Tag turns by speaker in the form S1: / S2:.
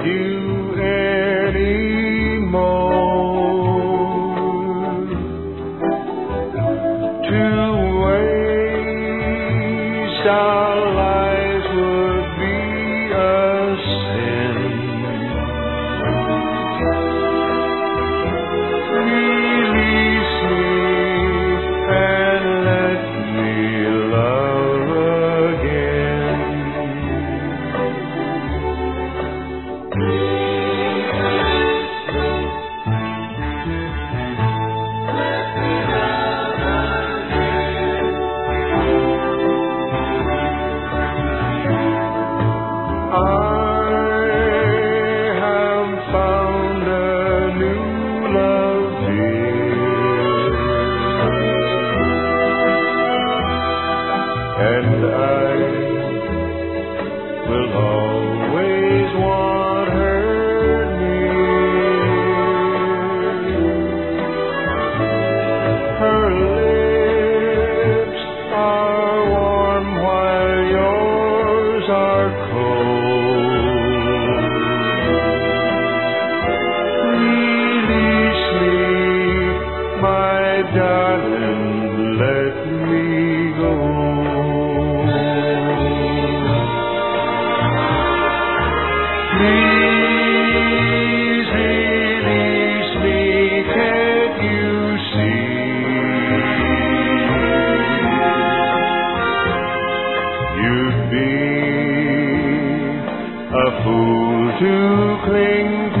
S1: you anymore. To waste our lives would be a sin. Release me and let me love again. I have found a new love, dear, and I will always want her near. Her lips are warm while yours are cold. Release me, my darling, let me go. Please release me, can't you see? You'd be a fool to cling